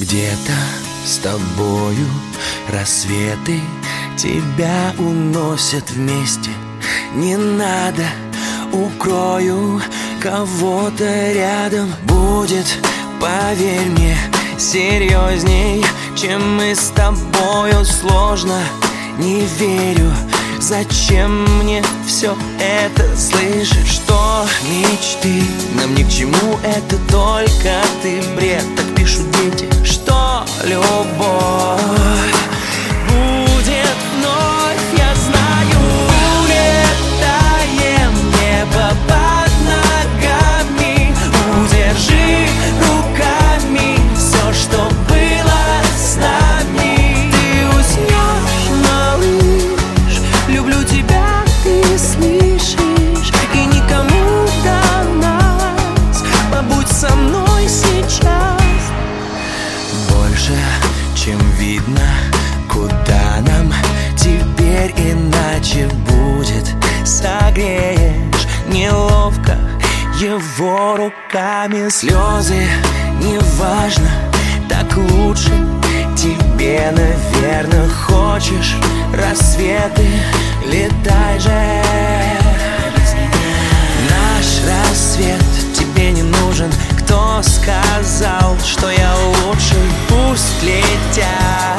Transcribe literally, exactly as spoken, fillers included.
Где-то с тобою рассветы тебя уносят вместе. Не надо, укрою кого-то рядом. Будет, поверь мне, серьезней, чем мы с тобою. Сложно, не верю, зачем мне все это слышать? Что мечты нам ни к чему, это только ты бред. Так пишут дети, что любовь будет вновь, я знаю. Улетаем, небо под ногами, удержи руками все, что было с нами. Ты уснешь, малыш, люблю тебя, ты слышишь, и никому до нас. Побудь со мной сейчас. Больше, чем видно, куда нам теперь иначе будет. Согреешь неловко его руками. Слезы, неважно, так лучше. Тебе, наверное, хочешь рассветы, летай же. Наш рассвет тебе не нужен. Кто сказал, что я лучший? Пусть летят.